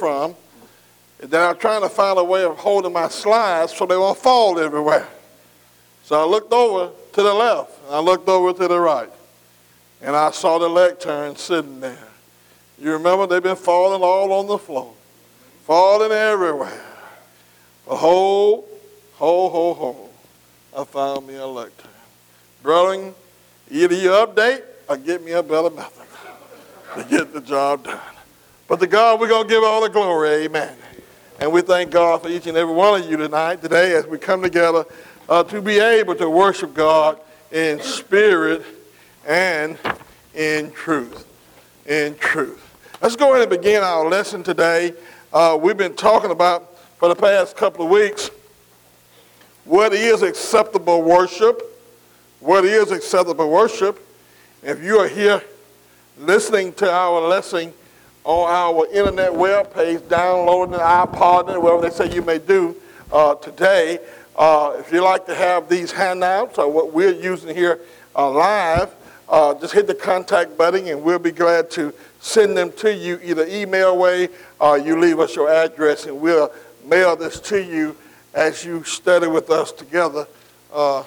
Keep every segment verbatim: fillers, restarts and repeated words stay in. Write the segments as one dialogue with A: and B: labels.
A: from is that I'm trying to find a way of holding my slides so they won't fall everywhere. So I looked over to the left, and I looked over to the right, and I saw the lectern sitting there. You remember they've been falling all on the floor, falling everywhere. But ho, ho, ho, ho, I found me a lectern. Brethren, either you update or get me a better method to get the job done. But to God, we're going to give all the glory, amen. And we thank God for each and every one of you tonight, today, as we come together uh, to be able to worship God in spirit and in truth. In truth. Let's go ahead and begin our lesson today. Uh, we've been talking about, for the past couple of weeks, what is acceptable worship. What is acceptable worship? If you are here listening to our lesson on our internet web page, downloading an iPod, and whatever they say you may do uh, today, uh, if you like to have these handouts or what we're using here uh, live, uh, just hit the contact button and we'll be glad to send them to you either email way or you leave us your address and we'll mail this to you as you study with us together uh,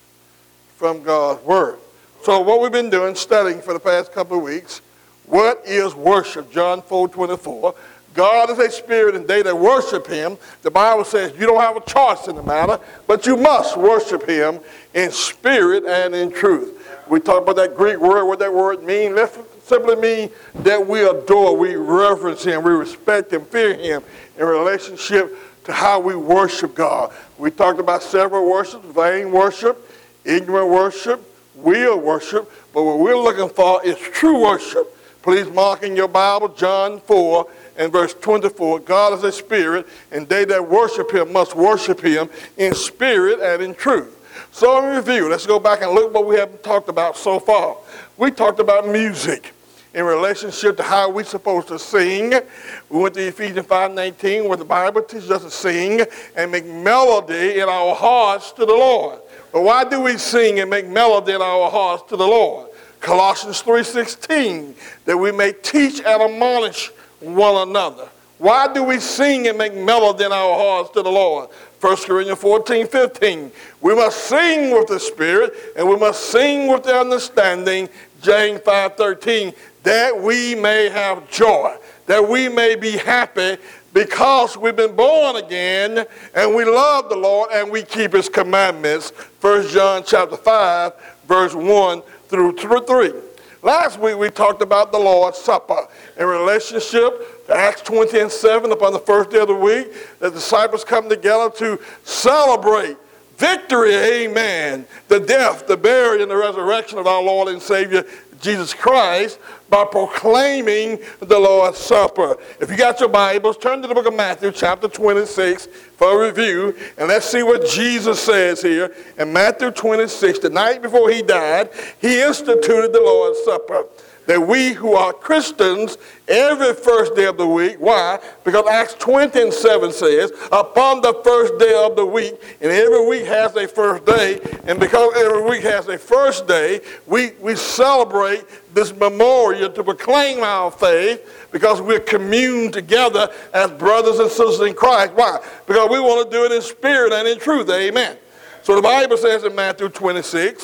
A: from God's Word. So what we've been doing, studying for the past couple of weeks, what is worship? John four twenty-four. God is a spirit, and they that worship him, the Bible says you don't have a choice in the matter, but you must worship him in spirit and in truth. We talked about that Greek word, what that word means. Let's simply mean that we adore, we reverence him, we respect him, fear him in relationship to how we worship God. We talked about several worships: vain worship, ignorant worship, real worship, but what we're looking for is true worship. Please mark in your Bible John four and verse twenty-four. God is a spirit, and they that worship him must worship him in spirit and in truth. So in review, let's go back and look at what we haven't talked about so far. We talked about music in relationship to how we're supposed to sing. We went to Ephesians five nineteen, where the Bible teaches us to sing and make melody in our hearts to the Lord. But why do we sing and make melody in our hearts to the Lord? Colossians three sixteen, that we may teach and admonish one another. Why do we sing and make melody in our hearts to the Lord? First Corinthians fourteen fifteen, we must sing with the Spirit and we must sing with the understanding. James five thirteen, that we may have joy, that we may be happy because we've been born again and we love the Lord and we keep his commandments. First John chapter five, verse one through three. Last week we talked about the Lord's Supper in relationship to Acts twenty and seven, upon the first day of the week. The disciples come together to celebrate victory, amen, the death, the burial, and the resurrection of our Lord and Savior Jesus Christ by proclaiming the Lord's Supper. If you got your Bibles, turn to the book of Matthew chapter twenty-six for a review, and let's see what Jesus says here. In Matthew twenty-six, the night before he died, he instituted the Lord's Supper. That we who are Christians every first day of the week. Why? Because Acts twenty and seven says, upon the first day of the week, and every week has a first day, and because every week has a first day, we, we celebrate this memorial to proclaim our faith, because we're communed together as brothers and sisters in Christ. Why? Because we want to do it in spirit and in truth. Amen. So the Bible says in Matthew twenty-six,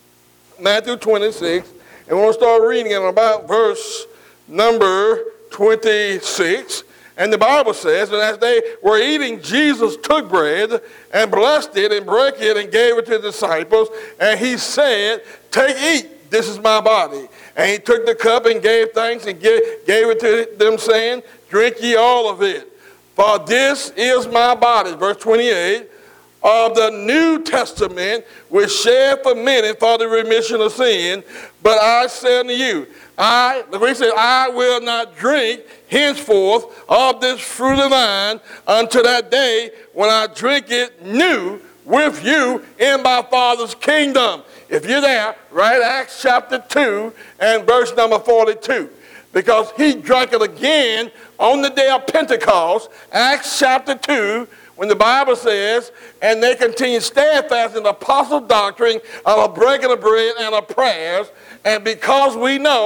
A: Matthew twenty-six, and we're going to start reading in about verse number twenty-six. And the Bible says, and as they were eating, Jesus took bread and blessed it and broke it and gave it to the disciples. And he said, take, eat, this is my body. And he took the cup and gave thanks and gave, gave it to them, saying, drink ye all of it. For this is my body, verse twenty-eight, of the New Testament, which shed for many for the remission of sin. But I say unto you, I, the way he said, I will not drink henceforth of this fruit of the vine until that day when I drink it new with you in my Father's kingdom. If you're there, right, Acts chapter two and verse number forty-two. Because he drank it again on the day of Pentecost, Acts chapter two, when the Bible says, and they continued steadfast in the apostle doctrine of the breaking of bread and of prayers. And because we know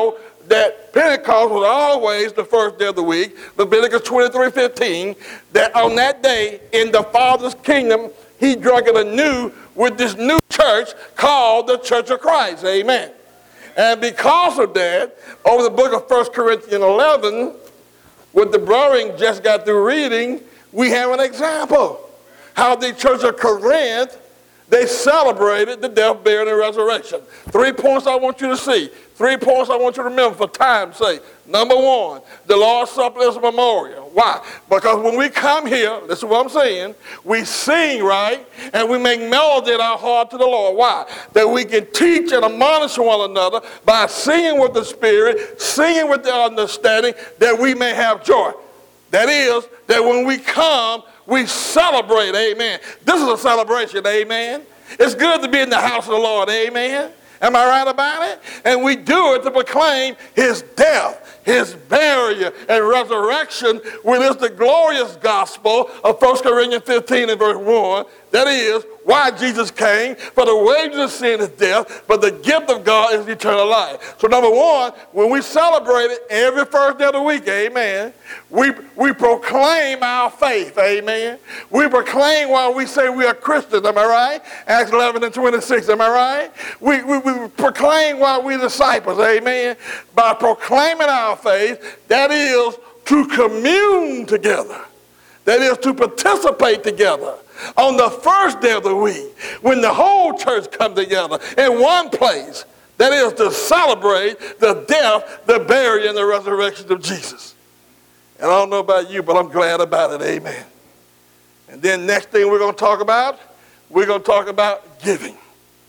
A: that Pentecost was always the first day of the week, Leviticus twenty-three fifteen, that on that day in the Father's kingdom, he drank it anew with this new church called the Church of Christ. Amen. And because of that, over the book of First Corinthians eleven, what the brethren just got through reading, we have an example. How the Church of Corinth, they celebrated the death, burial, and resurrection. Three points I want you to see. Three points I want you to remember for time's sake. Number one, the Lord's Supper is a memorial. Why? Because when we come here, this is what I'm saying, we sing, right? And we make melody in our heart to the Lord. Why? That we can teach and admonish one another by singing with the Spirit, singing with the understanding that we may have joy. That is, that when we come, we celebrate, amen. This is a celebration, amen. It's good to be in the house of the Lord, amen. Am I right about it? And we do it to proclaim his death, his burial, and resurrection, which is the glorious gospel of First Corinthians fifteen and verse one. That is why Jesus came. For the wages of sin is death, but the gift of God is eternal life. So number one, when we celebrate it every first day of the week, amen, we, we proclaim our faith, amen. We proclaim while we say we are Christians, am I right? Acts eleven and twenty-six, am I right? We, we, we proclaim while we're disciples, amen. By proclaiming our faith, that is to commune together. That is to participate together on the first day of the week when the whole church comes together in one place. That is to celebrate the death, the burial, and the resurrection of Jesus. And I don't know about you, but I'm glad about it. Amen. And then next thing we're going to talk about, we're going to talk about giving.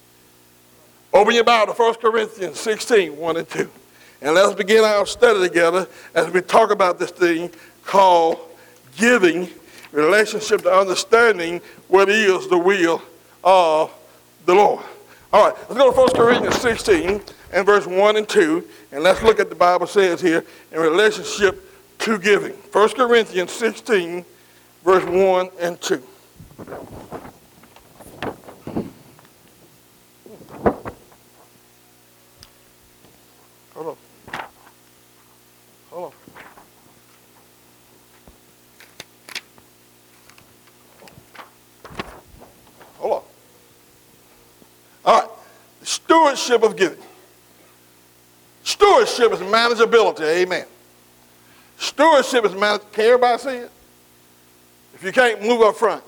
A: Open your Bible to First Corinthians sixteen, one and two. And let's begin our study together as we talk about this thing called giving, relationship to understanding what is the will of the Lord. All right, let's go to First Corinthians sixteen and verse one and two, and let's look at the Bible says here in relationship to giving. First Corinthians sixteen, verse one and two. Hold on. Hold on. Hold on. All right. The stewardship of giving. Stewardship is manageability. Amen. Stewardship is manageability. Can everybody see it? If you can't, move up front.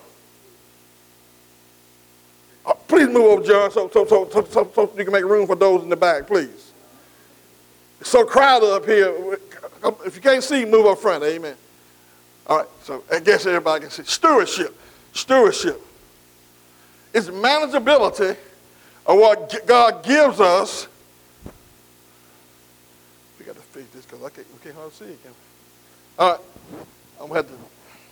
A: Uh, please move over, John, so, so, so, so, so, so you can make room for those in the back, please. It's so crowded up here. If you can't see, move up front. Amen. All right. So I guess everybody can see. Stewardship. Stewardship. It's manageability of what God gives us. We got to fix this because I can't, we can't hardly see it, can we? All right. I'm going to have to.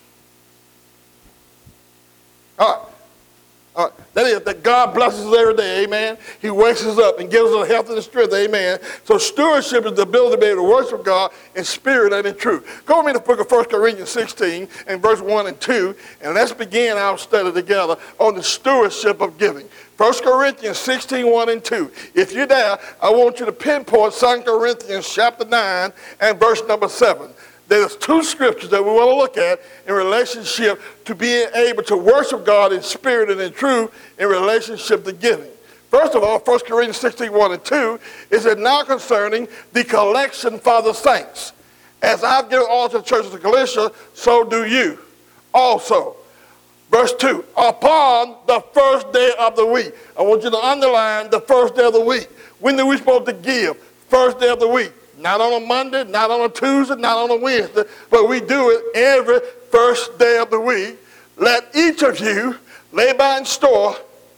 A: All right. All right. That is that God blesses us every day, amen. He wakes us up and gives us health and strength, amen. So stewardship is the ability to be able to worship God in spirit and in truth. Go with me to the book of First Corinthians sixteen and verse one and two, and let's begin our study together on the stewardship of giving. First Corinthians sixteen, one and two. If you're there, I want you to pinpoint Second Corinthians chapter nine and verse number seven. There's two scriptures that we want to look at in relationship to being able to worship God in spirit and in truth in relationship to giving. First of all, First Corinthians sixteen, one and two is it now concerning the collection for the saints. As I've given all to the churches of Galatia, so do you also. Verse two, upon the first day of the week. I want you to underline the first day of the week. When are we supposed to give? First day of the week. Not on a Monday, not on a Tuesday, not on a Wednesday, but we do it every first day of the week. Let each of you lay by in store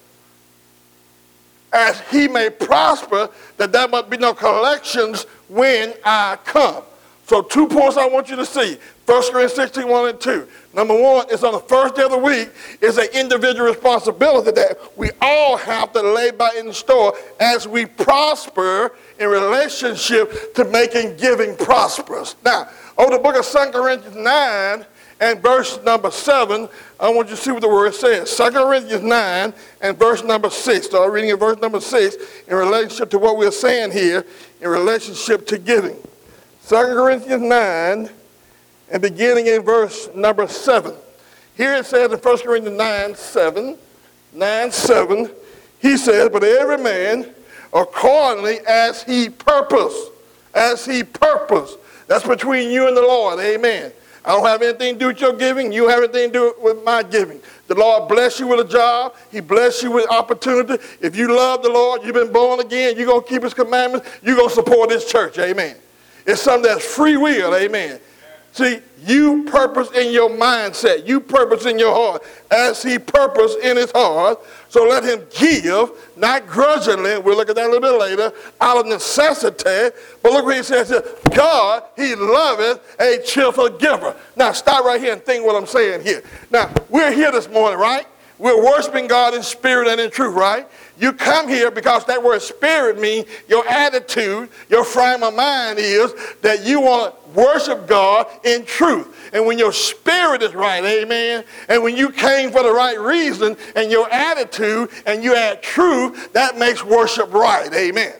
A: as he may prosper, that there must be no collections when I come. So two points I want you to see. First Corinthians sixteen, one and two. Number one is on the first day of the week is an individual responsibility that we all have to lay by in store as we prosper in relationship to making giving prosperous. Now, over the book of Second Corinthians nine and verse number seven, I want you to see what the word says. Second Corinthians nine and verse number six. Start reading in verse number six in relationship to what we're saying here in relationship to giving. Second Corinthians nine and beginning in verse number seven. Here it says in First Corinthians nine, seven, nine, seven, he says, but every man accordingly as he purpose, as he purpose. That's between you and the Lord, amen. I don't have anything to do with your giving. You have anything to do with my giving. The Lord bless you with a job. He bless you with opportunity. If you love the Lord, you've been born again, you're going to keep his commandments, you're going to support his church, amen. It's something that's free will, amen. See, you purpose in your mindset. You purpose in your heart as he purposed in his heart. So let him give, not grudgingly. We'll look at that a little bit later, out of necessity. But look what he says here. God, he loveth a cheerful giver. Now, stop right here and think what I'm saying here. Now, we're here this morning, right? We're worshiping God in spirit and in truth, right? You come here because that word spirit means your attitude, your frame of mind is that you want to worship God in truth. And when your spirit is right, amen, and when you came for the right reason and your attitude and you add truth, that makes worship right, amen.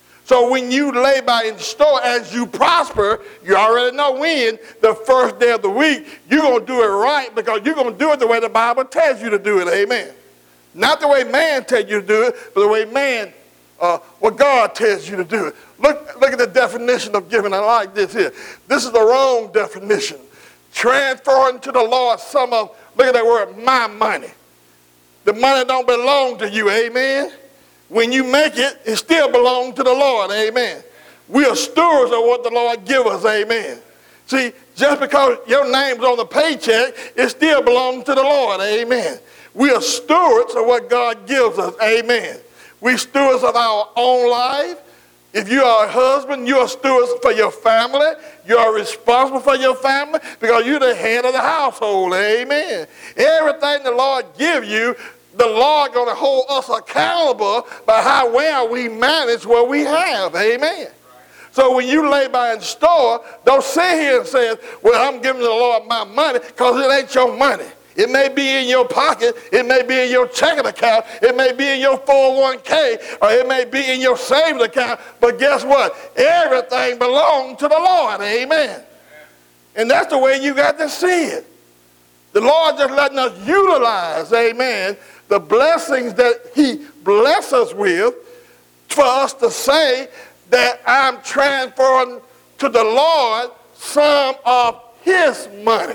A: So when you lay by in store as you prosper, you already know when, the first day of the week, you're going to do it right because you're going to do it the way the Bible tells you to do it, amen. Not the way man tells you to do it, but the way man, uh, what God tells you to do it. Look, look at the definition of giving. I like this here. This is the wrong definition. Transferring to the Lord some of, look at that word, my money. The money don't belong to you, amen. When you make it, it still belongs to the Lord, amen. We are stewards of what the Lord give us, amen. See, just because your name's on the paycheck, it still belongs to the Lord, amen. We are stewards of what God gives us, amen. We stewards of our own life. If you are a husband, you are stewards for your family. You are responsible for your family because you're the head of the household, amen. Everything the Lord gives you, the Lord going to hold us accountable by how well we manage what we have, amen. So when you lay by in store, don't sit here and say, well, I'm giving the Lord my money because it ain't your money. It may be in your pocket. It may be in your checking account. It may be in your four oh one k, or it may be in your savings account. But guess what? Everything belongs to the Lord, amen. And that's the way you got to see it. The Lord just letting us utilize, amen, the blessings that he blessed us with for us to say that I'm transferring to the Lord some of his money.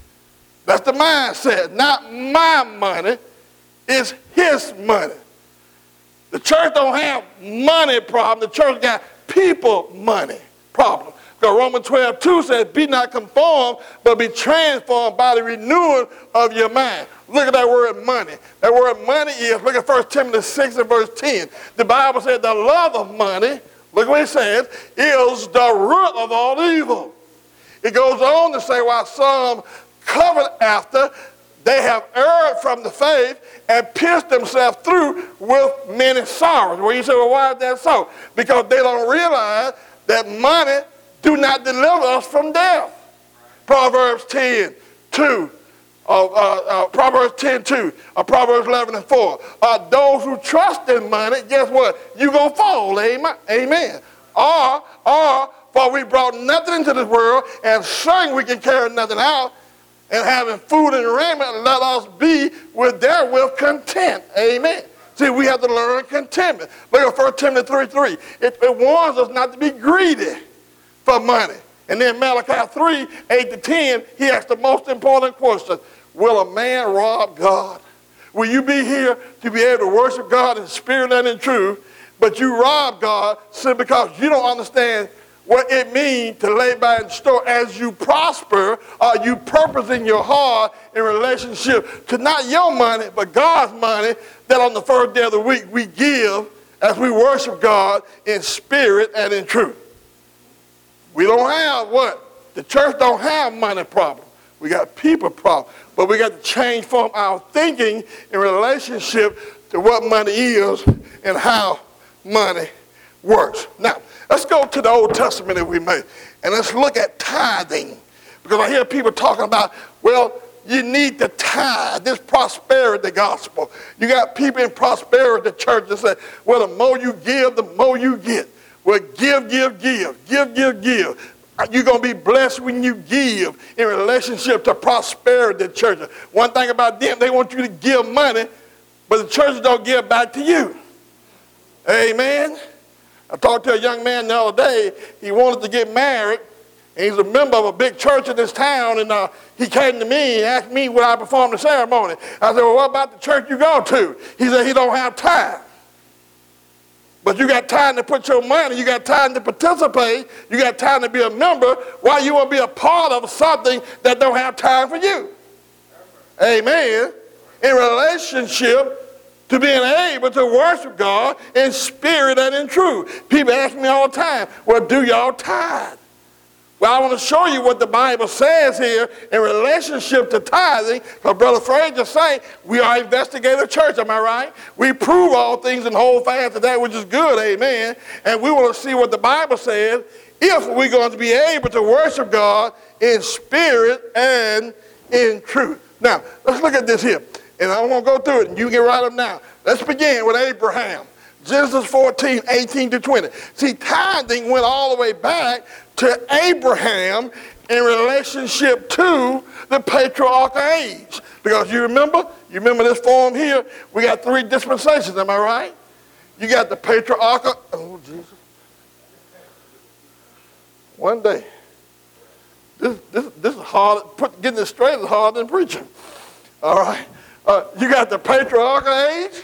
A: That's the mindset. Not my money, it's his money. The church don't have money problem. The church got people money problem. Because Romans twelve two says, be not conformed, but be transformed by the renewing of your mind. Look at that word money. That word money is, look at First Timothy six and verse ten. The Bible said the love of money, look what it says, is the root of all evil. It goes on to say, while some covered after, they have erred from the faith and pierced themselves through with many sorrows. Well, you say, well, why is that so? Because they don't realize that money do not deliver us from death. Proverbs ten two, uh, uh, uh, Proverbs ten two, uh, Proverbs eleven and four. Uh, those who trust in money, guess what? You're going to fall, amen. amen. Or, or, for we brought nothing into this world, and certainly we can carry nothing out. And having food and raiment, let us be with therewith content. Amen. See, we have to learn contentment. Look at First Timothy three three. It, it warns us not to be greedy for money. And then Malachi three eight to ten, he asks the most important question. Will a man rob God? Will you be here to be able to worship God in spirit and in truth, but you rob God simply because you don't understand what it means to lay by in store as you prosper, or you purpose in your heart in relationship to not your money, but God's money, that on the first day of the week we give as we worship God in spirit and in truth. We don't have what? The church don't have money problem. We got people problem. But we got to change from our thinking in relationship to what money is and how money works. Now, let's go to the Old Testament that we made, and let's look at tithing. Because I hear people talking about, well, you need to tithe, this prosperity gospel. You got people in prosperity church that say, well, the more you give, the more you get. Well, give, give, give, give, give, give. You're going to be blessed when you give in relationship to prosperity church. One thing about them, they want you to give money, but the churches don't give back to you. Amen. I talked to a young man the other day. He wanted to get married. And he's a member of a big church in this town, and uh, he came to me and asked me would I perform the ceremony. I said, well, what about the church you go to? He said he don't have time. But you got time to put your money, you got time to participate, you got time to be a member. Why you want to be a part of something that don't have time for you? Amen. In relationship to being able to worship God in spirit and in truth. People ask me all the time, well, do y'all tithe? Well, I want to show you what the Bible says here in relationship to tithing. Because Brother Frazier say we are investigative church, am I right? We prove all things and hold fast to that which is good, amen. And we want to see what the Bible says if we're going to be able to worship God in spirit and in truth. Now, let's look at this here. And I'm going to go through it, and you can write them down. Let's begin with Abraham. Genesis fourteen, eighteen to twenty. See, tithing went all the way back to Abraham in relationship to the patriarchal age. Because you remember, you remember this form here, we got three dispensations, am I right? You got the patriarchal, oh Jesus. One day. This, this, this is hard, put, getting this straight is harder than preaching. All right. Uh, you got the patriarchal age.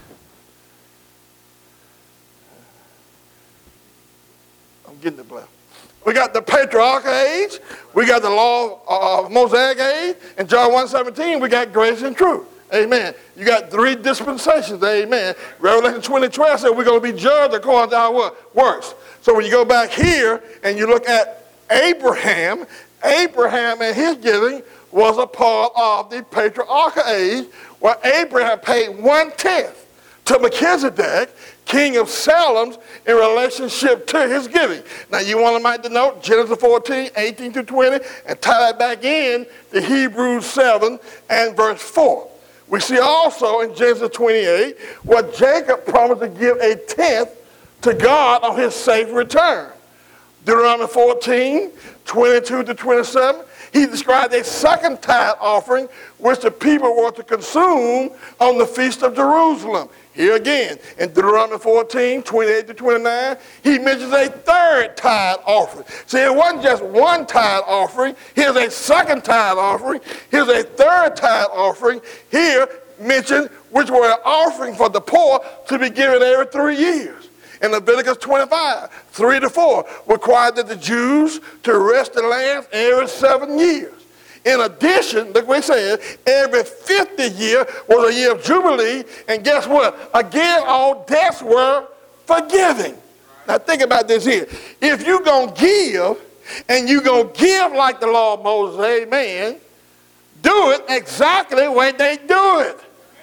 A: I'm getting it, Blair. We got the patriarchal age. We got the law of Mosaic age. In John one seventeen, we got grace and truth. Amen. You got three dispensations. Amen. Revelation twenty twelve said we're going to be judged according to our what? Works. So when you go back here and you look at Abraham, Abraham and his giving was a part of the patriarchal age where Abraham paid one-tenth to Melchizedek, king of Salem, in relationship to his giving. Now you want to to note Genesis fourteen, eighteen to twenty, and tie that back in to Hebrews seven and verse four. We see also in Genesis twenty-eight where Jacob promised to give a tenth to God on his safe return. Deuteronomy fourteen, twenty-two to twenty-seven, he described a second tithe offering which the people were to consume on the Feast of Jerusalem. Here again, in Deuteronomy fourteen, twenty-eight to twenty-nine, he mentions a third tithe offering. See, it wasn't just one tithe offering. Here's a second tithe offering. Here's a third tithe offering. Here mentioned which were an offering for the poor to be given every three years. In Leviticus twenty-five, three to four, required that the Jews to rest the land every seven years. In addition, look what he said, every fifty year was a year of Jubilee, and guess what? Again, all debts were forgiven. Now think about this here. If you're going to give, and you're going to give like the law of Moses, amen, do it exactly the way they do it.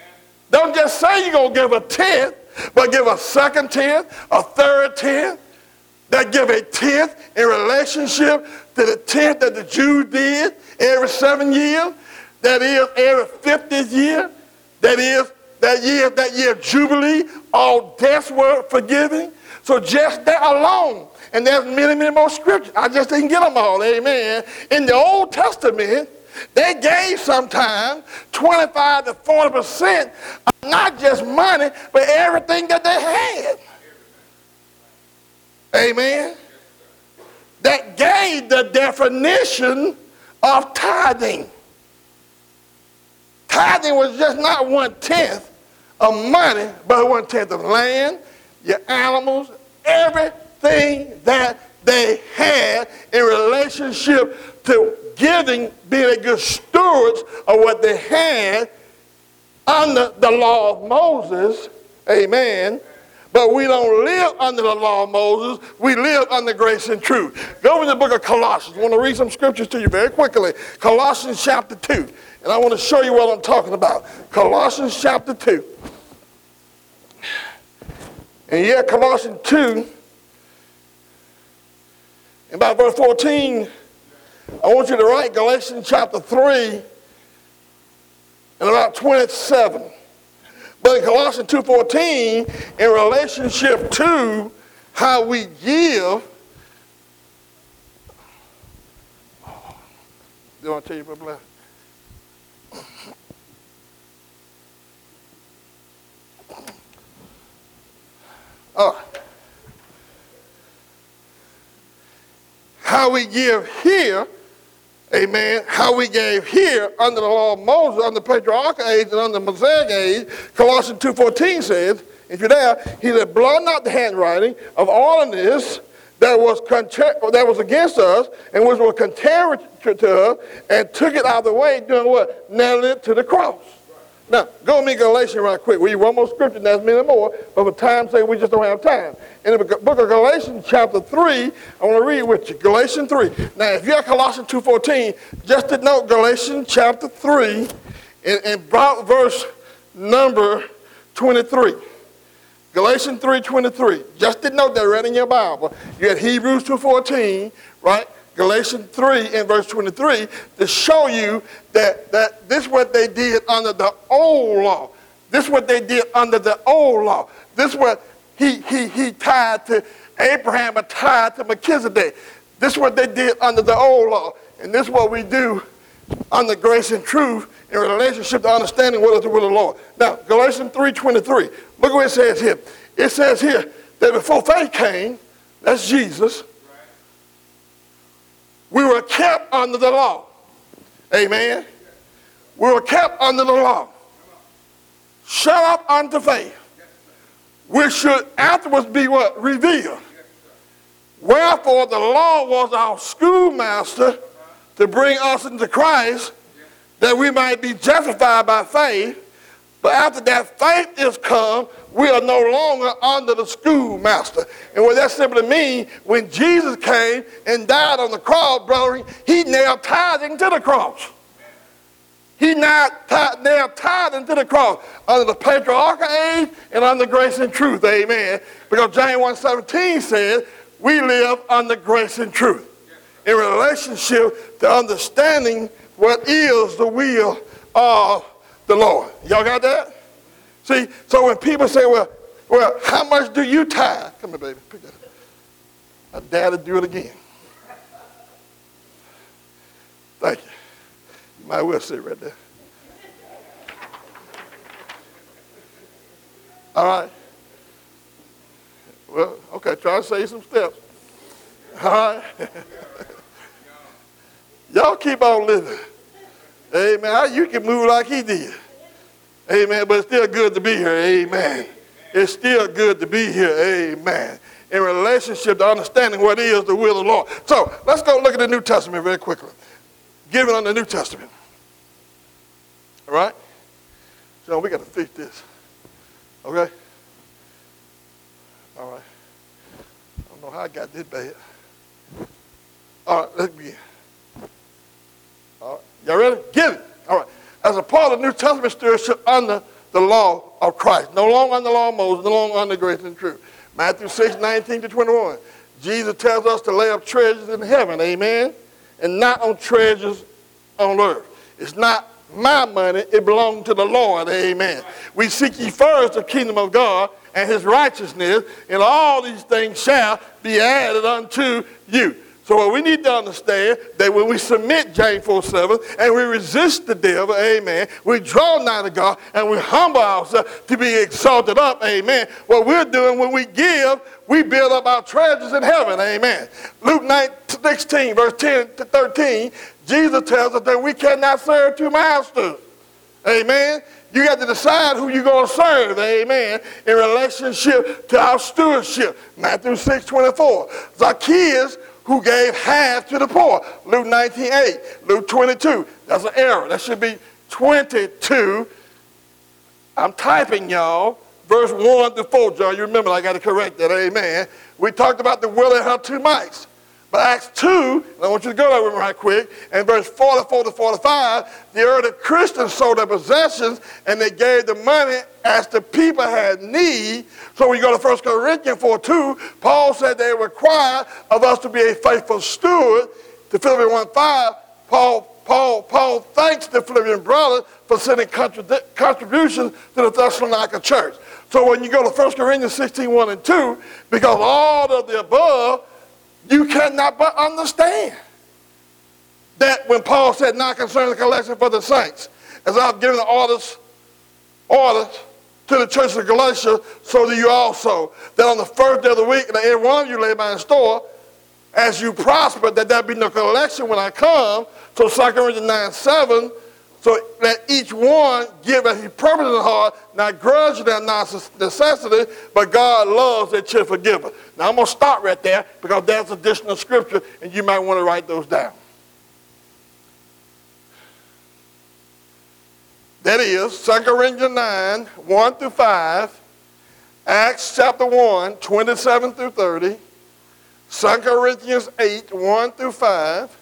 A: Don't just say you're going to give a tenth, but give a second tenth, a third tenth, that give a tenth in relationship to the tenth that the Jews did every seven years, that is every fiftieth year, that is that year, that year of Jubilee, all debts were forgiven. So just that alone, and there's many, many more scriptures. I just didn't get them all, amen. In the Old Testament, they gave sometimes twenty-five to forty percent of not just money, but everything that they had. Amen. That gave the definition of tithing. Tithing was just not one-tenth of money, but one-tenth of land, your animals, everything that they had in relationship to giving, being a good stewards of what they had under the law of Moses. Amen. But we don't live under the law of Moses. We live under grace and truth. Go to the book of Colossians. I want to read some scriptures to you very quickly. Colossians chapter two. And I want to show you what I'm talking about. Colossians chapter two. And yeah, Colossians two, and by verse fourteen, I want you to write Galatians chapter three and about twenty-seven. But in Colossians two fourteen, in relationship to how we give, do you want to tell you about blessing? All right. How we give here, amen, how we gave here under the law of Moses, under the patriarchal age and under the Mosaic age, Colossians two fourteen says, if you're there, he said, blot not the handwriting of all of this that was, that was against us and which was contrary to us, and took it out of the way, doing what? Nailed it to the cross. Now, go with me Galatians right quick. We one more scripture, and there's many more, but for time's sake, we just don't have time. In the book of Galatians, chapter three, I want to read with you. Galatians three. Now, if you have Colossians two fourteen, just to note Galatians chapter three, and, and about verse number twenty-three. Galatians three twenty-three. Just to note that read in your Bible. You had Hebrews two fourteen, right? Galatians three and verse twenty-three to show you that, that this is what they did under the old law. This is what they did under the old law. This is what he, he, he tied to Abraham and tied to Melchizedek. This is what they did under the old law. And this is what we do under grace and truth in relationship to understanding what is the will of the Lord. Now, Galatians three twenty-three. Look what it says here. It says here that before faith came, that's Jesus, we were kept under the law. Amen. We were kept under the law. Shut up unto faith. Which should afterwards be what? Revealed. Wherefore the law was our schoolmaster to bring us into Christ, that we might be justified by faith. But after that faith is come, we are no longer under the schoolmaster. And what that simply means, when Jesus came and died on the cross, brother, he nailed tithing to the cross. He nailed tithing to the cross under the patriarchal age and under grace and truth. Amen. Because James one seventeen says, we live under grace and truth. In relationship to understanding what is the will of the Lord. Y'all got that? See, so when people say, well, well, how much do you tithe? Come here, baby. Pick that up. I dare to do it again. Thank you. You might well sit right there. All right. Well, okay, try to save some steps. All right. Y'all keep on living. Amen. You can move like he did. Amen. But it's still good to be here. Amen. It's still good to be here. Amen. In relationship to understanding what is the will of the Lord. So let's go look at the New Testament very quickly. Giving on the New Testament. All right? So we got to fix this. Okay? All right. I don't know how I got this bad. All right, let's begin. All right. Y'all ready? Get it. All right. As a part of the New Testament stewardship under the law of Christ. No longer under the law of Moses, no longer under grace and truth. Matthew six, nineteen to twenty-one. Jesus tells us to lay up treasures in heaven, amen, and not on treasures on earth. It's not my money, it belongs to the Lord, amen. We seek ye first the kingdom of God and his righteousness, and all these things shall be added unto you. So what we need to understand that when we submit, James four seven, and we resist the devil, amen, we draw nigh to God and we humble ourselves to be exalted up, amen. What we're doing when we give, we build up our treasures in heaven, amen. Luke sixteen, verse ten to thirteen, Jesus tells us that we cannot serve two masters, amen. You got to decide who you're going to serve, amen, in relationship to our stewardship. Matthew six twenty-four. Zacchaeus, who gave half to the poor. Luke nineteen eight. Luke twenty-two. That's an error. That should be twenty-two. I'm typing, y'all. Verse one to four, John. You remember, I got to correct that. Amen. We talked about the widow and her two mites. But Acts two, and I want you to go there with me right quick, and verse forty-four to forty-five, the early Christians sold their possessions, and they gave the money as the people had need. So when you go to First Corinthians four two, Paul said they require of us to be a faithful steward the Philippians one five, Paul, Paul, Paul thanks the Philippian brothers for sending contributions to the Thessalonica church. So when you go to First Corinthians sixteen, one and two, because all of the above, you cannot but understand that when Paul said, not concerning the collection for the saints, as I've given the orders, orders to the church of Galatia, so do you also, that on the first day of the week, that every one of you lay by in store, as you prosper, that there be no collection when I come. So Second Corinthians nine, seven, so let each one give as he purposes in the heart, not grudging and not necessity, but God loves a cheerful giver. Now I'm going to stop right there because there's additional scripture and you might want to write those down. That is Second Corinthians nine, one through five, Acts chapter one, twenty-seven through thirty, Second Corinthians eight, one through five,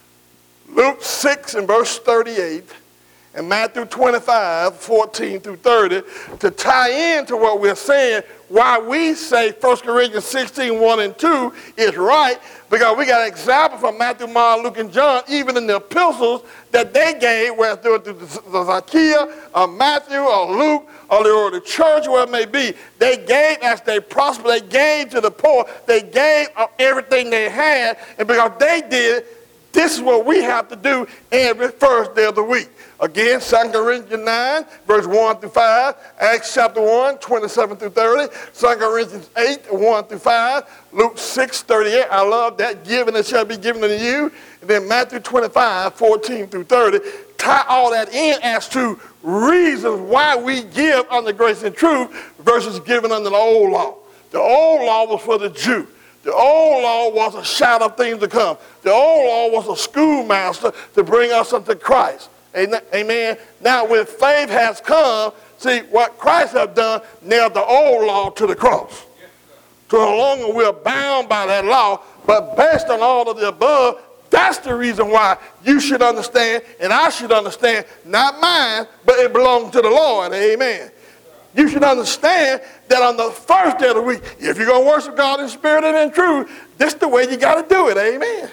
A: Luke six and verse thirty-eight, and Matthew twenty-five, fourteen through thirty, to tie into what we're saying, why we say First Corinthians sixteen, one and two is right, because we got examples from Matthew, Mark, Luke, and John, even in the epistles that they gave, whether through the Zacchaeus, or Matthew, or Luke, or the, or the church, where it may be. They gave as they prospered. They gave to the poor. They gave of everything they had, and because they did, this is what we have to do every first day of the week. Again, Second Corinthians nine, verse one through five, Acts chapter one, twenty-seven through thirty, Second Corinthians eight, one through five, Luke six, thirty-eight, I love that, given it shall be given unto you, and then Matthew twenty-five, fourteen through thirty, tie all that in as to reasons why we give under grace and truth versus giving under the old law. The old law was for the Jew. The old law was a shadow of things to come. The old law was a schoolmaster to bring us unto Christ. Amen. Now when faith has come, see what Christ has done, nailed the old law to the cross. So no longer we're bound by that law, but based on all of the above, that's the reason why you should understand and I should understand, not mine, but it belongs to the Lord. Amen. You should understand that on the first day of the week, if you're going to worship God in spirit and in truth, this is the way you got to do it. Amen.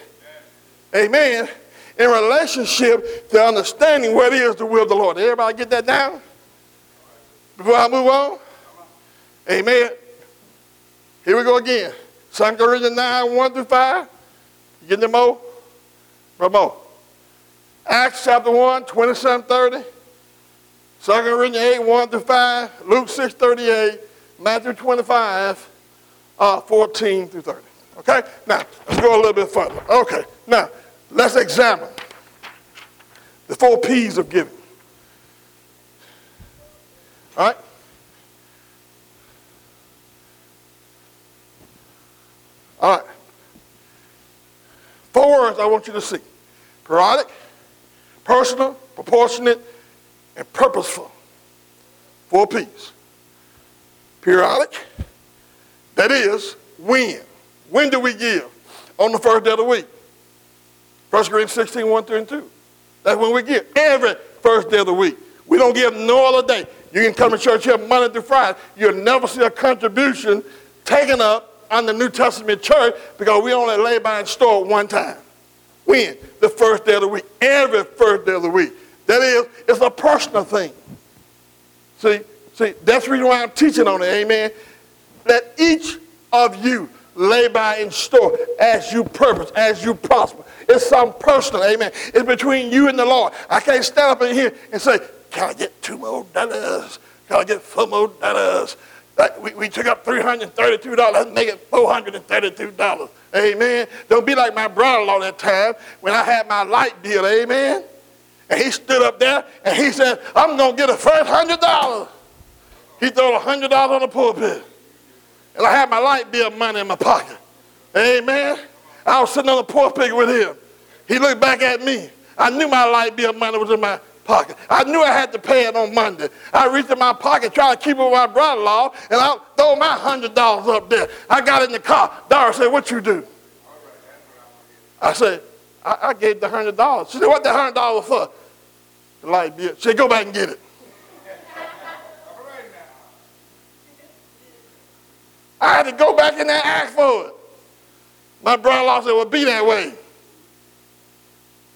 A: Amen. In relationship to understanding what is the will of the Lord. Everybody get that down? Before I move on? Amen. Here we go again. Second Corinthians nine, one through five. You getting them more? More. Acts chapter one, twenty-seven, thirty. Second Corinthians eight, one through five. Luke six, thirty-eight. Matthew twenty-five, uh, fourteen through thirty. Okay? Now, let's go a little bit further. Okay. Now, let's examine the four P's of giving. All right? All right. Four words I want you to see. Periodic, personal, proportionate, and purposeful. Four P's. Periodic, that is, when. When do we give? On the first day of the week. First Corinthians sixteen, one, three, and two. That's when we give. Every first day of the week. We don't give no other day. You can come to church here Monday through Friday. You'll never see a contribution taken up on the New Testament church because we only lay by and store one time. When? The first day of the week. Every first day of the week. That is, it's a personal thing. See, see, that's the reason why I'm teaching on it, amen. Let each of you lay by and store as you purpose, as you prosper. It's something personal, amen. It's between you and the Lord. I can't stand up in here and say, can I get two more dollars? Can I get four more dollars? Like we, we took up three hundred thirty-two dollars. Let's make it four hundred thirty-two dollars. Amen. Don't be like my brother-in-law that time when I had my light bill, amen. And he stood up there and he said, I'm going to get a first one hundred dollars. He threw one hundred dollars on the pulpit. And I had my light bill money in my pocket. Amen. I was sitting on the pulpit with him. He looked back at me. I knew my light bill money was in my pocket. I knew I had to pay it on Monday. I reached in my pocket, tried to keep it with my brother-in-law, and I throw my one hundred dollars up there. I got in the car. Dara said, what you do? I said, I, I gave the one hundred dollars. She said, what the one hundred dollars for? The light bill. She said, go back and get it. I had to go back in there and ask for it. My brother-in-law said, well, be that way.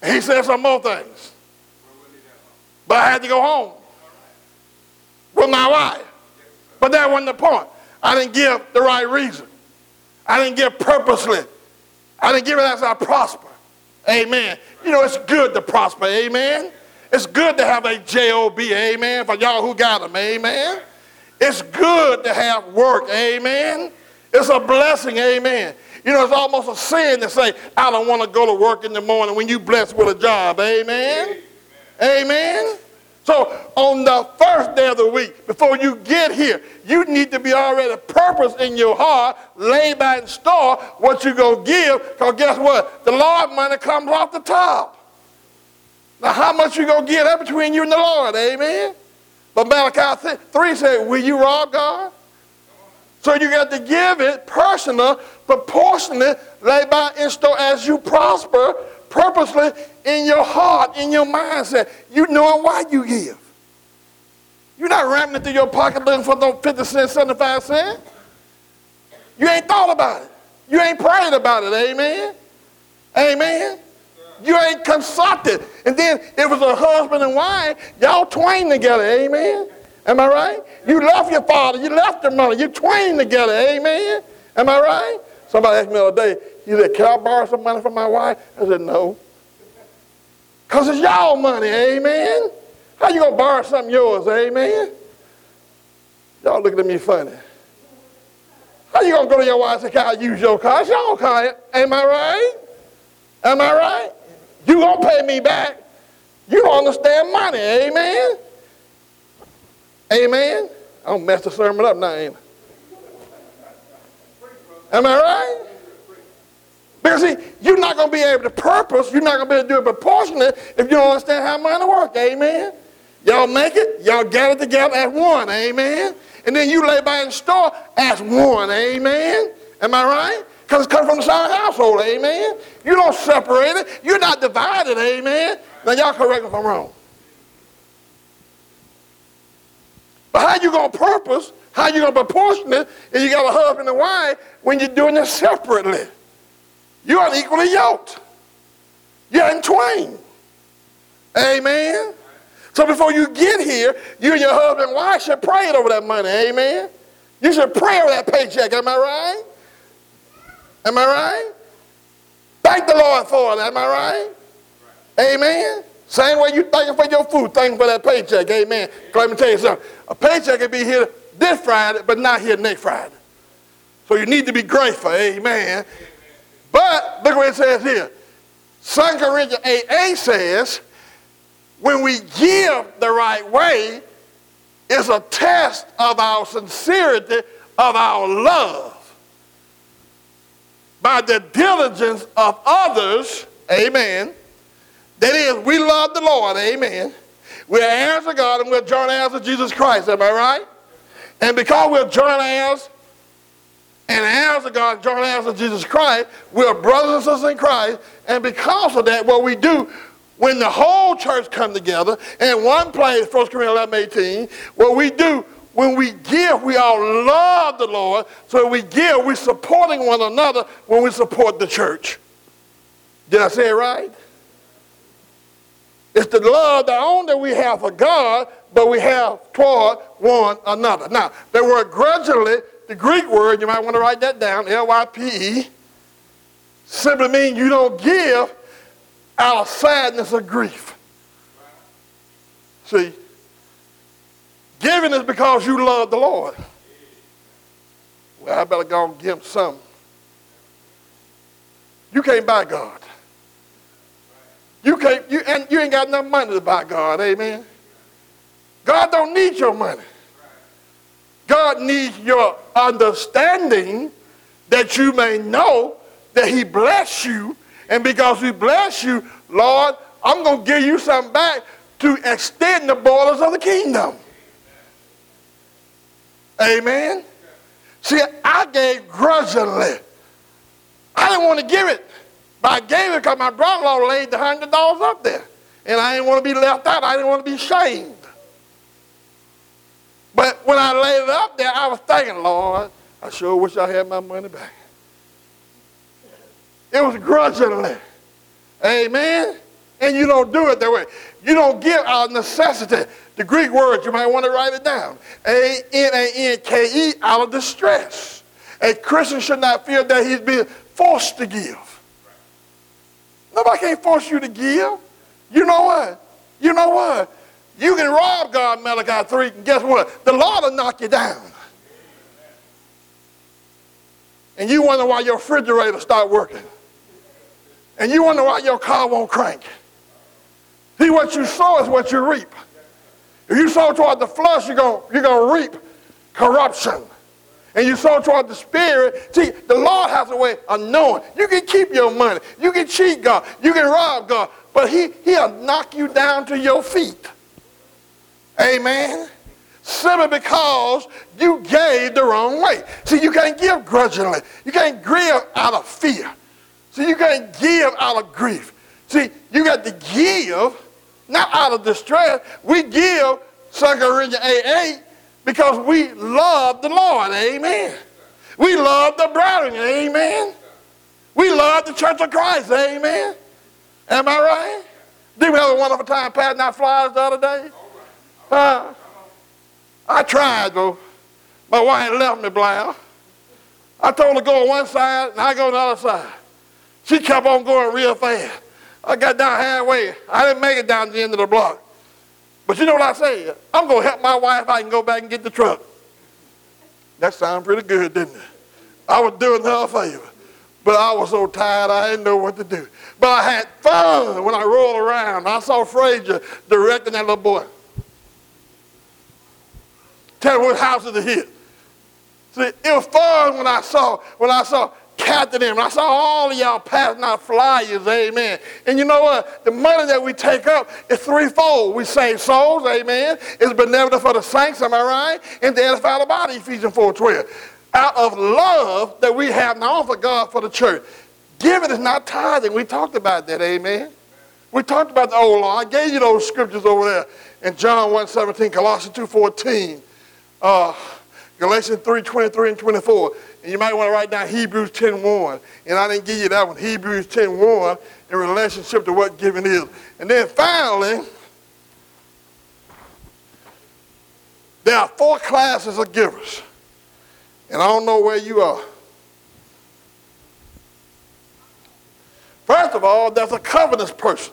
A: And he said some more things. But I had to go home with my wife. But that wasn't the point. I didn't give the right reason. I didn't give purposely. I didn't give it as I prosper. Amen. You know, it's good to prosper. Amen. It's good to have a job. Amen. For y'all who got them. Amen. It's good to have work. Amen. It's a blessing. Amen. You know, it's almost a sin to say, I don't want to go to work in the morning when you blessed with a job. Amen. Amen. Amen. So on the first day of the week, before you get here, you need to be already purpose in your heart, lay by and store what you're going to give, because guess what? The Lord money comes off the top. Now, how much you going to give? That between you and the Lord, amen? But Malachi three said, will you rob God? So you got to give it personal, proportionate, lay by and store as you prosper, purposely in your heart, in your mindset. You knowing why you give. You're not ramming it through your pocket looking for those fifty cents, seventy-five cents. You ain't thought about it. You ain't prayed about it, amen? Amen? You ain't consulted. And then it was a husband and wife, y'all twain together, amen? Am I right? You left your father, you left your mother, you twain together, amen? Am I right? Somebody asked me the other day, he said, can I borrow some money from my wife? I said, no. Because it's y'all money, amen? How you going to borrow something yours, amen? Y'all looking at me funny. How you going to go to your wife and say, can I use your car? It's y'all car, am I right? Am I right? You going to pay me back. You don't understand money, amen? Amen? I don't mess the sermon up now, ain't I? Am I right? Because see, you're not going to be able to purpose, you're not going to be able to do it proportionate if you don't understand how money works, amen? Y'all make it, y'all gather together as one, amen? And then you lay by and store as one, amen? Am I right? Because it comes from the same household, amen? You don't separate it, you're not divided, amen? Now y'all correct me if I'm wrong. But how you going to purpose, how you going to proportion it if you got a husband and wife when you're doing it separately? You're unequally yoked. You're in twain. Amen? So before you get here, you and your husband and wife should pray over that money. Amen? You should pray over that paycheck. Am I right? Am I right? Thank the Lord for it. Am I right? Amen? Same way you thanking for your food, thanking for that paycheck. Amen. Let me tell you something. A paycheck can be here this Friday, but not here next Friday. So you need to be grateful. Amen. But look what it says here. Second Corinthians eight eight says, when we give the right way, it's a test of our sincerity, of our love. By the diligence of others, amen. That is, we love the Lord, amen. We're heirs of God and we're joint heirs of Jesus Christ, am I right? And because we're joint heirs and heirs of God, joint heirs of Jesus Christ, we're brothers and sisters in Christ. And because of that, what we do, when the whole church come together in one place, First Corinthians eleven eighteen, what we do, when we give, we all love the Lord. So when we give, we're supporting one another when we support the church. Did I say it right? It's the love not only that we have for God, but we have toward one another. Now, the word grudgingly, the Greek word, you might want to write that down, L Y P E, simply means you don't give out of sadness or grief. See, giving is because you love the Lord. Well, I better go and give him something. You can't buy God. You can't, you, and you ain't got enough money to buy God, amen? God don't need your money. God needs your understanding that you may know that he bless you, and because he bless you, Lord, I'm going to give you something back to extend the borders of the kingdom. Amen? See, I gave grudgingly. I didn't want to give it. But I gave it because my brother-in-law laid the hundred dollars up there. And I didn't want to be left out. I didn't want to be shamed. But when I laid it up there, I was thinking, Lord, I sure wish I had my money back. It was grudgingly. Amen? And you don't do it that way. You don't give out of necessity. The Greek word, you might want to write it down. A N A N K E, out of distress. A Christian should not feel that he's being forced to give. Nobody can't force you to give. You know what? You know what? You can rob God, Malachi three, and guess what? The Lord will knock you down. And you wonder why your refrigerator start working. And you wonder why your car won't crank. See, what you sow is what you reap. If you sow toward the flesh, you're going you're gonna reap corruption. And you sow toward the spirit. See, the Lord has a way of knowing. You can keep your money. You can cheat God. You can rob God. But he, he'll knock you down to your feet. Amen. Simply because you gave the wrong way. See, you can't give grudgingly. You can't give out of fear. See, you can't give out of grief. See, you got to give, not out of distress. We give, Second Corinthians eight eight, because we love the Lord. Amen. We love the brethren. Amen. We love the church of Christ. Amen. Am I right? Did we have a wonderful time passing out flyers the other day? Uh, I tried, though. My wife left me, Blair. I told her to go on one side, and I go on the other side. She kept on going real fast. I got down halfway. I didn't make it down to the end of the block. But you know what I said? I'm going to help my wife out and go back and get the truck. That sounded pretty good, didn't it? I was doing her a favor. But I was so tired, I didn't know what to do. But I had fun when I rolled around. I saw Frazier directing that little boy. Tell me what house is it hit. See, it was fun when I saw, when I saw Captain and I saw all of y'all passing out flyers, amen. And you know what? The money that we take up is threefold. We save souls, amen. It's benevolent for the saints, am I right? And to edify the body, Ephesians four twelve. Out of love that we have now for God, for the church. Giving is not tithing. We talked about that, amen. We talked about the old law. I gave you those scriptures over there in John one seventeen, Colossians two fourteen, uh, Galatians three twenty-three and twenty-four. And you might want to write down Hebrews ten one. And I didn't give you that one, Hebrews ten one, in relationship to what giving is. And then finally, there are four classes of givers. And I don't know where you are. First of all, there's a covetous person.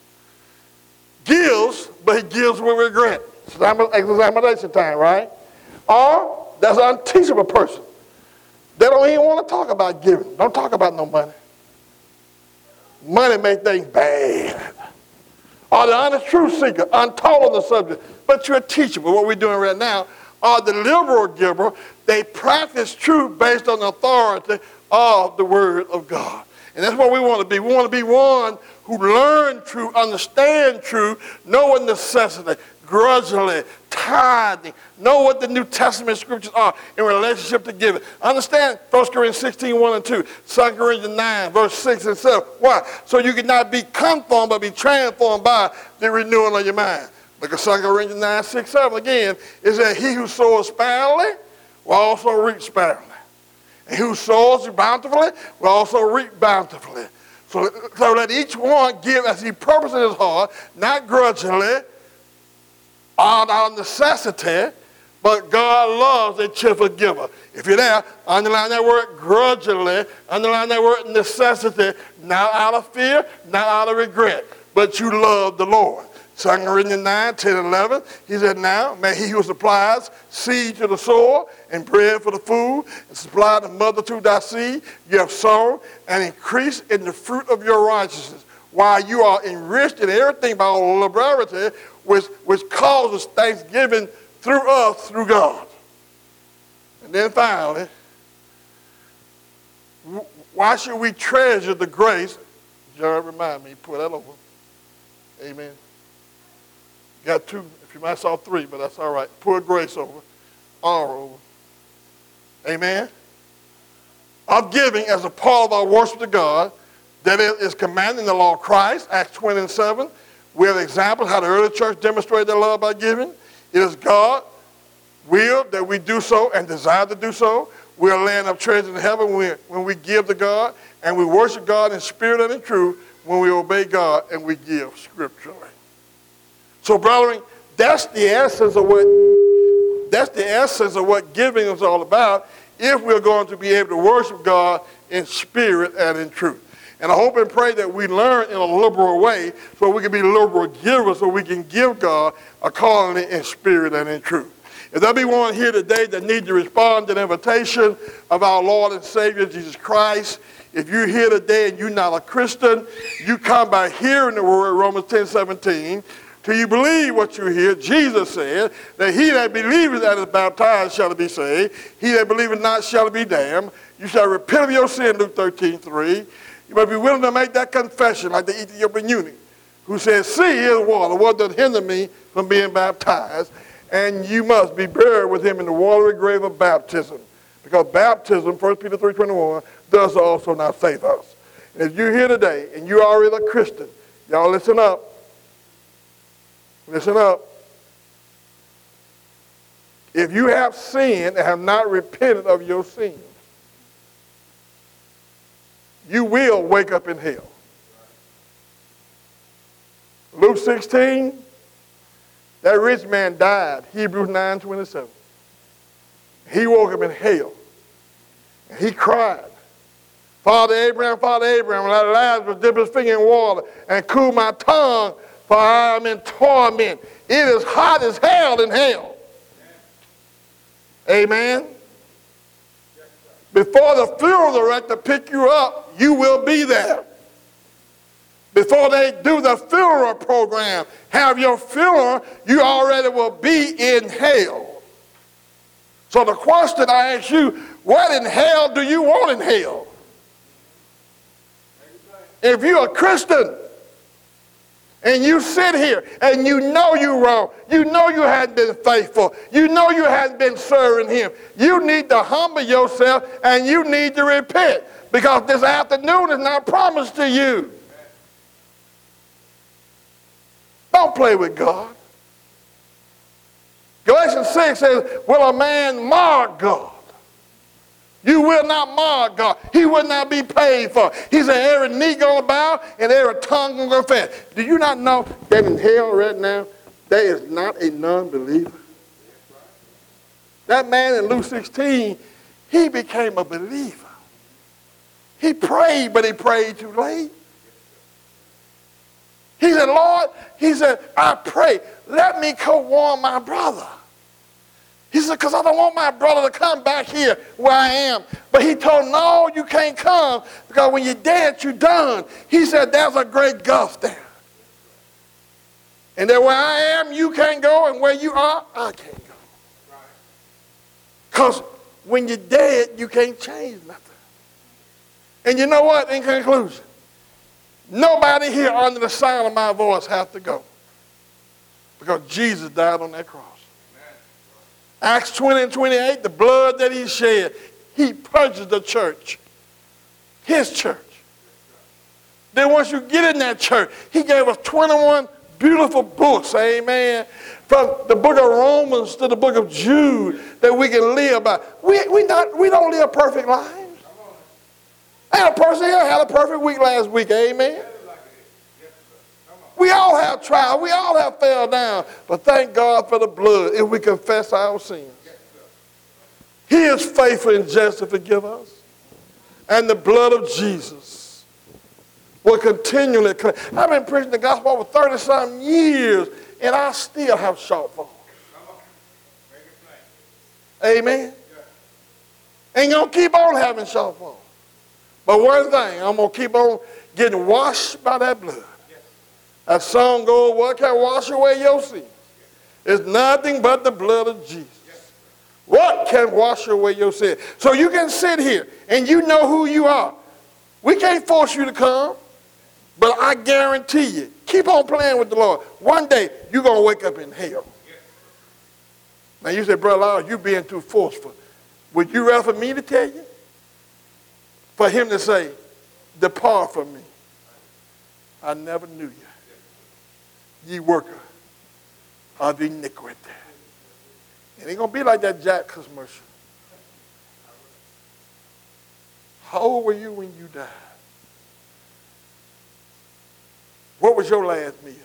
A: Gives, but he gives with regret. It's examination time, right? Or there's an unteachable person. They don't even want to talk about giving. Don't talk about no money. Money makes things bad. Or the honest truth seeker, untaught on the subject, but you're teachable. What we're doing right now, or the liberal giver, they practice truth based on the authority of the Word of God. And that's what we want to be. We want to be one who learn truth, understand truth, know what necessity, grudgingly, tithing, know what the New Testament scriptures are in relationship to giving. Understand First Corinthians sixteen, one and two, Second Corinthians nine, verse six and seven. Why? So you can not be conformed, but be transformed by the renewing of your mind. Look at Second Corinthians nine, six, seven again. It says, he who sows sparingly will also reap sparingly. And who sows bountifully will also reap bountifully. So, so let each one give as he purposes in his heart, not grudgingly, out of necessity, but God loves a cheerful giver. If you're there, underline that word grudgingly, underline that word necessity, not out of fear, not out of regret, but you love the Lord. Second Corinthians nine, ten, and eleven, he said, now may he who supplies seed to the soil and bread for the food, and supply the multitude thy seed, you have sown, and increase in the fruit of your righteousness, while you are enriched in everything by all liberality, which, which causes thanksgiving through us, through God. And then finally, why should we treasure the grace? John, remind me, put that over. Amen. Got two, if you might saw three, but that's all right. Put grace over, honor over. Amen. Of giving as a part of our worship to God, that is commanding the law of Christ, Acts twenty and seven. We have examples how the early church demonstrated their love by giving. It is God will that we do so and desire to do so. We are laying up treasures in heaven when we, when we give to God and we worship God in spirit and in truth. when we obey God and we give scripturally. So, brethren, that's the essence of what that's the essence of what giving is all about, if we're going to be able to worship God in spirit and in truth. And I hope and pray that we learn in a liberal way so we can be liberal givers, so we can give God accordingly in spirit and in truth. If there be one here today that needs to respond to the invitation of our Lord and Savior Jesus Christ, if you're here today and you're not a Christian, you come by hearing the word, Romans ten seventeen, till you believe what you hear. Jesus said that he that believeth and is baptized shall be saved. He that believeth not shall be damned. You shall repent of your sin, Luke thirteen three. You must be willing to make that confession like the Ethiopian eunuch who said, see, here's water. What does hinder me from being baptized? And you must be buried with him in the watery grave of baptism. Because baptism, First Peter three twenty-one, does also not save us. And if you're here today and you're already a Christian, y'all listen up. Listen up. If you have sinned and have not repented of your sins, you will wake up in hell. Luke sixteen, that rich man died, Hebrews nine twenty-seven. He woke up in hell. And he cried, Father Abraham, Father Abraham, let Lazarus dip his finger in water and cool my tongue, for I am in torment. It is hot as hell in hell. Amen. Before the funeral director pick you up, you will be there. Before they do the funeral program, have your funeral, you already will be in hell. So the question I ask you, what in hell do you want in hell? If you're a Christian and you sit here and you know you're wrong, you know you hadn't been faithful, you know you hadn't been serving him, you need to humble yourself and you need to repent, because this afternoon is not promised to you. Don't play with God. Galatians six says, will a man mar God? You will not mar God. He will not be paid for. He said every knee going to bow and every tongue going to confess. Do you not know that in hell right now, there is not a non-believer? That man in Luke sixteen, he became a believer. He prayed, but he prayed too late. He said, Lord, he said, I pray, let me go warn my brother. He said, because I don't want my brother to come back here where I am. But he told him, no, you can't come, because when you're dead, you're done. He said, there's a great gulf there. And that where I am, you can't go, and where you are, I can't go. Because when you're dead, you can't change nothing. And you know what, in conclusion, nobody here under the sound of my voice has to go, because Jesus died on that cross. Acts twenty and twenty-eight, the blood that he shed, he purchased the church, his church. Then once you get in that church, he gave us twenty-one beautiful books, amen, from the book of Romans to the book of Jude, that we can live by. We, we, not, we don't live perfect lives. I had a person here had a perfect week last week, amen. We all have trials. We all have fell down. But thank God for the blood if we confess our sins. He is faithful and just to forgive us. And the blood of Jesus will continually cleanse. I've been preaching the gospel over thirty-some years, and I still have shortfalls. Amen. Ain't going to keep on having shortfalls. But one thing, I'm going to keep on getting washed by that blood. That song goes, what can wash away your sins? It's nothing but the blood of Jesus. What can wash away your sins? So you can sit here and you know who you are. We can't force you to come, but I guarantee you, keep on playing with the Lord. One day, you're going to wake up in hell. Now you say, Brother Lyle, you're being too forceful. Would you rather for me to tell you? For him to say, depart from me. I never knew you. Ye worker of iniquity. It ain't going to be like that Jack commercial. How old were you when you died? What was your last meal?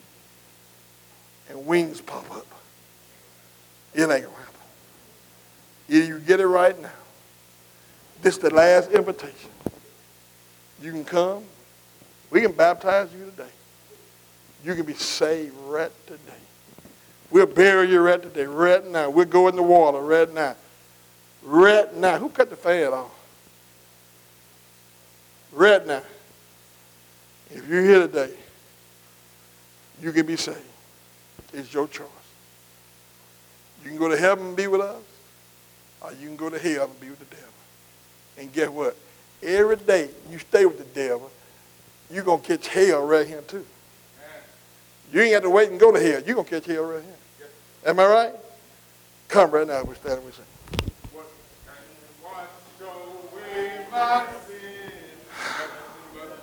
A: And wings pop up. It ain't going to happen. Either you get it right now. This is the last invitation. You can come. We can baptize you today. You can be saved right today. We'll bury you right today, right now. We'll go in the water right now. Right now. Who cut the fan off? Right now. If you're here today, you can be saved. It's your choice. You can go to heaven and be with us, or you can go to hell and be with the devil. And guess what? Every day you stay with the devil, you're going to catch hell right here too. You ain't got to wait and go to hell. You're going to catch hell right here. Am I right? Come right now. We're standing. We sing. What, and what shall we